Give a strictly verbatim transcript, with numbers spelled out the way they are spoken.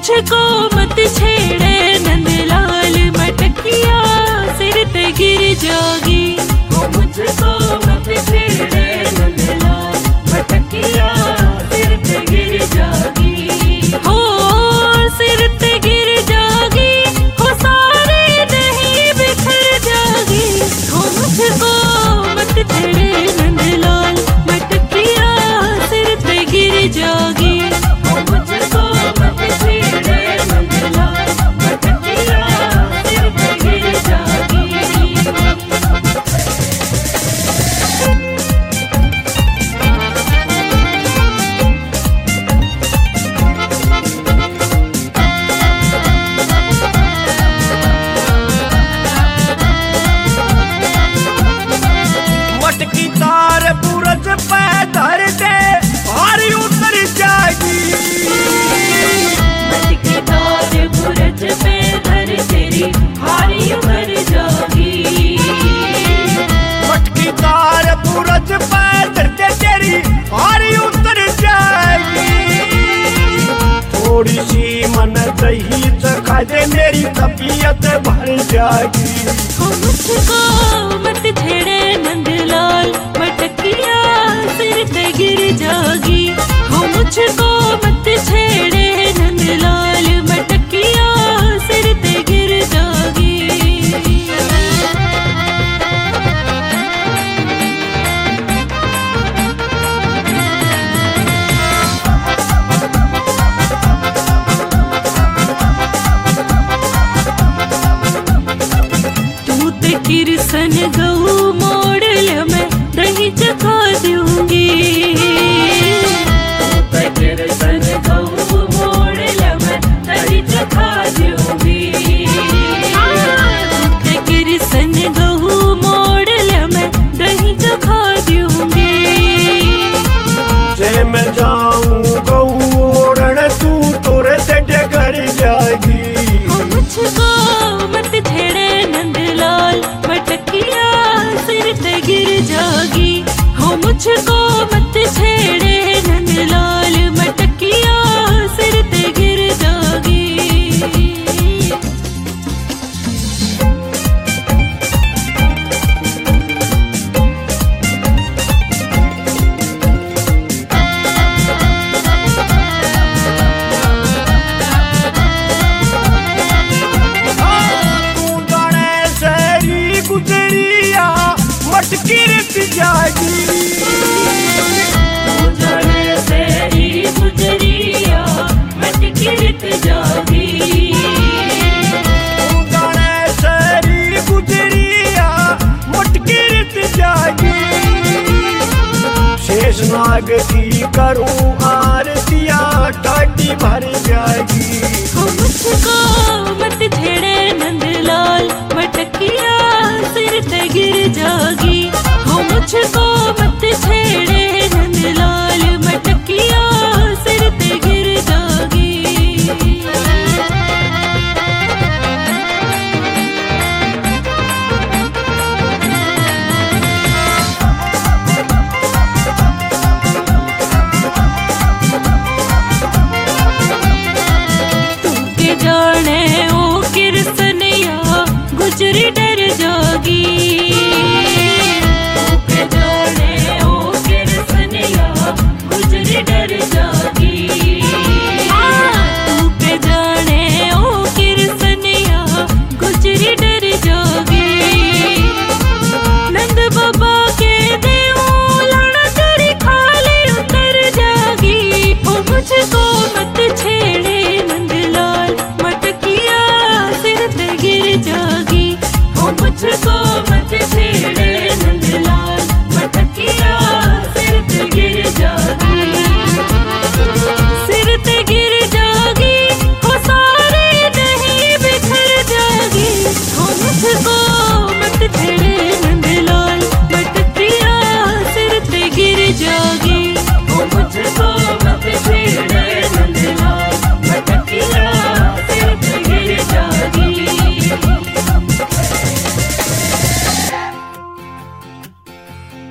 मुझको मत छेड़े नंदलाल मटकिया सिर पे गिर जागी। हो मुझको मत छेड़े नंदलाल मटकिया सिर पे गिर जागी। हो सिर पे गिर जागी, हो सारे दही बिखर जागी। हो मुझको मत छेड़े नंदलाल मटकिया सिर पे गिर जागी। हो मुझको मत छेड़े नंदलाल मटकिया सिर पे गिर जागी। मटकी तार पूरज पे धर दे भारी उतर जाएगी। मटकी तार बुरज पे धर तेरी भारी उतर जागी। मटकी तार पूरज पे धर दे तेरी भारी उतर जाएगी। थोड़ी सी मन दही चखा दे मेरी तबीयत भर जाएगी। हो मुझको मत छेड़े नंदलाल मटकिया सिर पे गिर जागी। हो मुझको मत छेड़े नंदलाल मटकिया सिर पे गिर जागी। तू ते किरसन गऊ मोड़ल मैं दही चखा दूंगी। तू ते किरसन गऊ मोड़ल मैं दही चखा दूंगी। तू ते किरसन गऊ मोड़ल मैं दही चखा दूंगी। जे मैं जाऊं गऊ ओढ़न तू तोरे से डगर जाएगी। हो मुझको मत छेड़े नंदलाल मटकिया सिर पे गिर जागी। हो मुझको मत छेड़े नंदलाल मटकिया सिर पे गिर जागी। तू जाने शहरी गुजरिया मटकी रित जाएगी। तू जाने तेरी गुजरिया मटकी रित जागी। तू जाने शहरी गुजरिया मटकी रित जाएगी। शेषनाग की करूं आरतिया टाटी भर जाएगी। हो मुझको मत छेड़े नंदलाल मटकिया सिर पे गिर जागी।